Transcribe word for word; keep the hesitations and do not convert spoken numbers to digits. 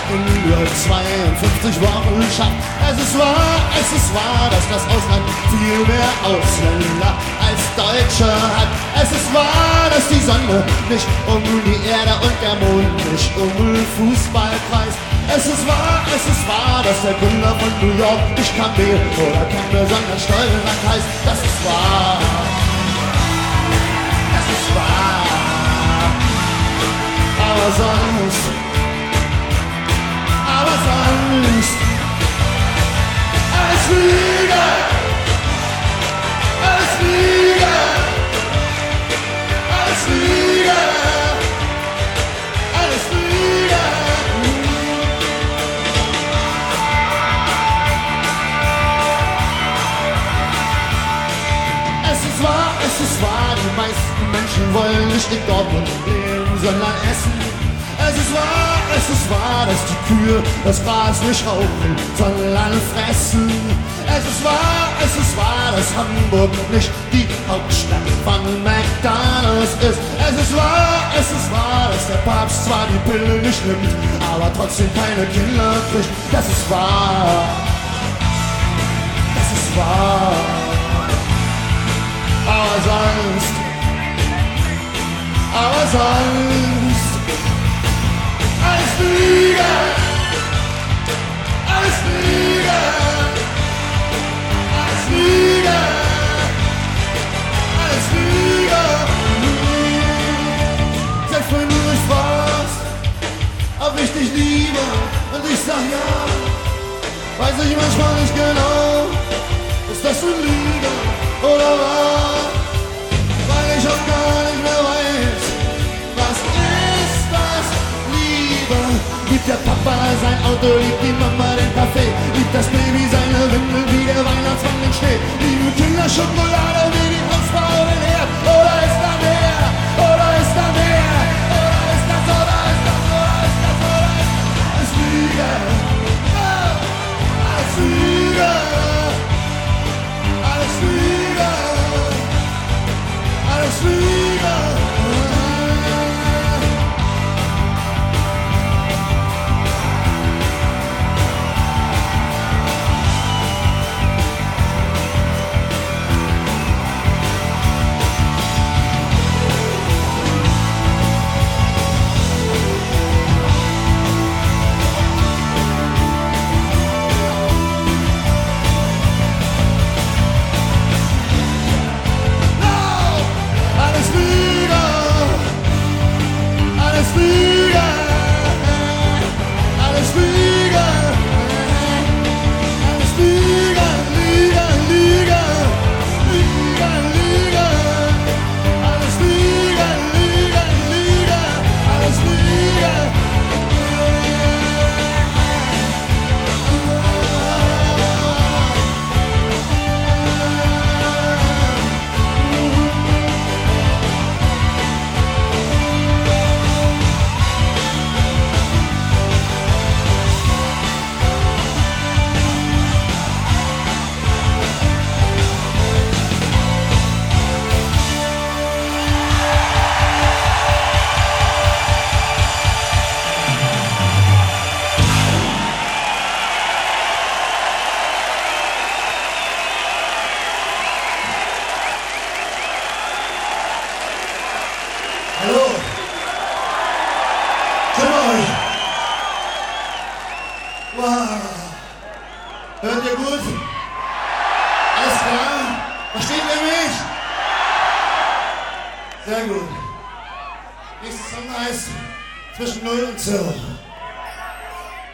in nur zweiundfünfzig Wochen schafft. Es ist wahr, es ist wahr, dass das Ausland viel mehr Ausländer als Deutsche hat. Es ist wahr, dass die Sonne nicht um die Erde und der Mond nicht um Fußball kreist. Es ist wahr, es ist wahr, dass der Gründer von New York nicht Kamel oder Campbell, sondern Steuerland heißt. Das ist wahr. Das ist wahr. Aber sonst, aber sonst, alles Lüge, alles Lüge, alles Lüge, alles Lüge. Es ist wahr, es ist wahr, die meisten Menschen wollen nicht in Dortmund leben, sondern essen. Es ist wahr, es ist wahr, dass die Kühe das Gras nicht rauchen, sondern fressen. Es ist wahr, es ist wahr, dass Hamburg nicht die Hauptstadt von McDonald's ist. Es ist wahr, es ist wahr, dass der Papst zwar die Pille nicht nimmt, aber trotzdem keine Kinder kriegt. Das ist wahr, das ist wahr. Aber sonst, aber sonst, alles Lüge, alles Lüge, alles Lüge, alles Lüge. Sag vorhin nur, ich fragst, ob ich dich liebe, und ich sag ja. Weiß ich manchmal nicht genau, ist das eine Lüge oder wahr? Weil ich auch gar nicht mehr weiß, was ist das? Liebt der Papa sein Auto, liebt die Mama den Kaffee, liebt das Baby seine Windel, wie der Weihnachtsmann den Schnee, lieben Kinder Schokolade, wie die Hausfrau den Herd, oder ist da mehr, oder ist da mehr, oder ist das, oder ist das, oder ist das, oder ist das, alles Lüge, alles Lüge, alles Lüge, alles Lüge. Hört ihr gut? Alles klar? Versteht ihr mich? Sehr gut. Nächstes Song heißt Zwischen Null und Zero.